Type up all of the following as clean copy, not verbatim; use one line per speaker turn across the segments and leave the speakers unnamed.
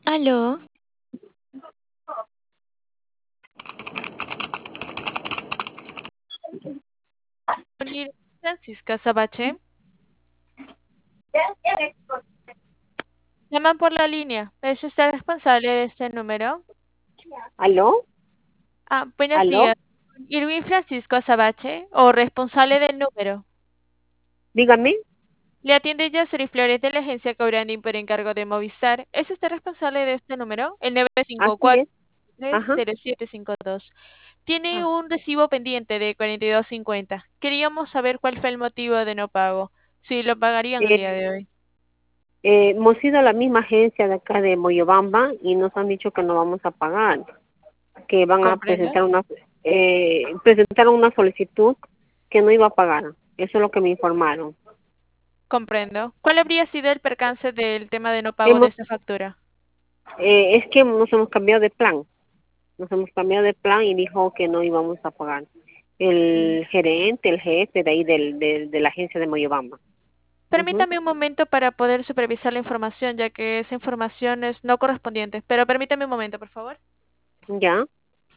Aló,
Unir Francisca Sabache. Llaman por la línea. ¿Es usted responsable de este número?
¿Aló?
Buenos
¿Aló?
días. Irwin Francisco Sabache, o responsable del número.
Dígame.
Le atiende Yasuri Flores de la agencia Cobranding por encargo de Movistar. ¿Es usted responsable de este número? El
Así es. Ajá.
954-30752. Tiene
Ah,
un recibo pendiente de 42.50. Queríamos saber cuál fue el motivo de no pago. Si lo pagarían el día
eh,
de hoy.
hemos ido a la misma agencia de acá de Moyobamba y nos han dicho que no vamos a pagar, que van a
¿Comprende?
presentaron una solicitud que no iba a pagar. Eso es lo que me informaron.
Comprendo. ¿Cuál habría sido el percance del tema de no pago de
Hemos,
esta factura?
es que nos hemos cambiado de plan. Nos hemos cambiado de plan y dijo que no íbamos a pagar.
Mm.
El gerente, el jefe de ahí de la agencia de Moyobamba. Ujú.
Permítame un momento para poder supervisar la información, ya que esa información es no correspondiente. Pero permítame un momento, por favor.
Ya.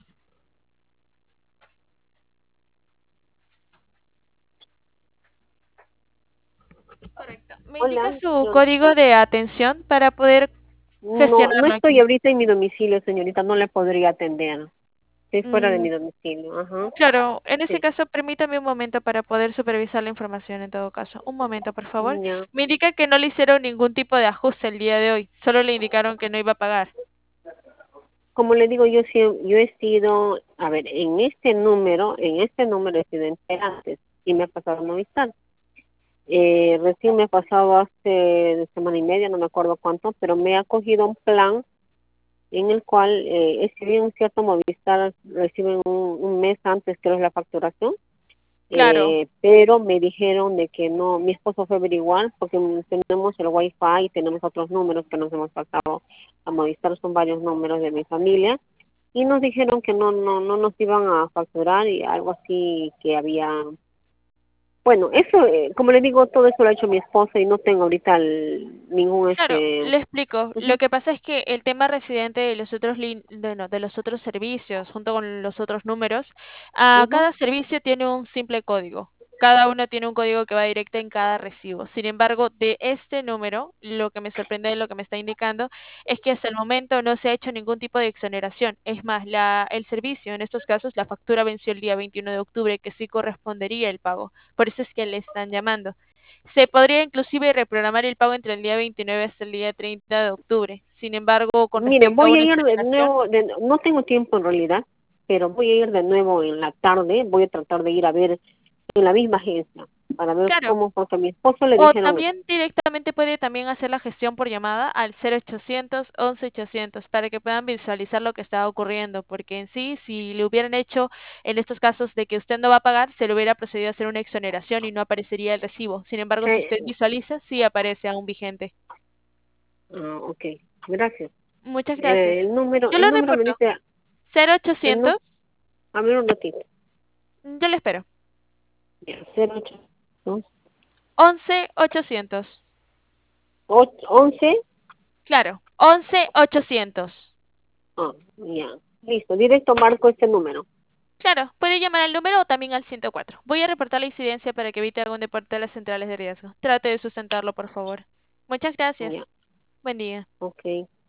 Correcto. ¿Me indica
Hola.
su código de atención para poder
No, no
gestionarlo
estoy
aquí?
ahorita en mi domicilio, señorita, no le podría atender. Estoy fuera de
Mm,
mi domicilio, ajá.
claro, en ese
Sí,
caso, permítame un momento para poder supervisar la información en todo caso. Un momento, por favor.
ya.
Me indica que no le hicieron ningún tipo de ajuste el día de hoy, solo le indicaron que no iba a pagar.
Como le digo, yo he sido, a ver, en este número he sido entera antes y me ha pasado a Movistar. Recién me ha pasado hace semana y media, no me acuerdo cuánto, pero me ha cogido un plan en el cual, si bien es cierto, Movistar reciben un mes antes que es la facturación.
Claro,
Pero me dijeron de que no, mi esposo fue a averiguar porque tenemos el wifi y tenemos otros números que nos hemos pasado a Movistar, son varios números de mi familia, y nos dijeron que no nos iban a facturar y algo así que había, bueno, eso, como le digo, todo eso lo ha hecho mi esposo y no tengo ahorita ningún
claro, le explico. Lo
ujú,
que pasa es que el tema residente de los otros de los otros servicios, junto con los otros números,
ujú.
cada servicio tiene un simple código. Cada uno tiene un código que va directo en cada recibo. Sin embargo, de este número, lo que me sorprende de lo que me está indicando es que hasta el momento no se ha hecho ningún tipo de exoneración. Es más, el servicio, en estos casos, la factura venció el día 21 de octubre, que sí correspondería el pago. Por eso es que le están llamando. Se podría inclusive reprogramar el pago entre el día 29 hasta el día 30 de octubre. Sin embargo, con
Mire,
respecto a
voy a
una
ir de
exoneración,
nuevo, no tengo tiempo en realidad, pero voy a ir de nuevo en la tarde, voy a tratar de ir a ver en la misma agencia para ver
claro.
cómo, porque a mi esposo le
O
dijeron eso.
también directamente puede también hacer la gestión por llamada al 0800 11 800 para que puedan visualizar lo que está ocurriendo, porque en sí, si le hubieran hecho en estos casos de que usted no va a pagar, se le hubiera procedido a hacer una exoneración y no aparecería el recibo. Sin embargo, si usted
Eh,
visualiza, sí aparece aún vigente.
ok, gracias.
Muchas gracias. Yo lo
El número me
reporto.
dice,
0800,
a ver un ratito,
yo le espero.
ya, 08, ¿no?
11 800.
11,
Claro, 11 800.
ya, listo, directo marco este número,
Claro, puede llamar al número o también al 104. Voy a reportar la incidencia para que evite algún deporte de las centrales de riesgo. Trate de sustentarlo, por favor. Muchas gracias.
ya,
Buen día.
ok.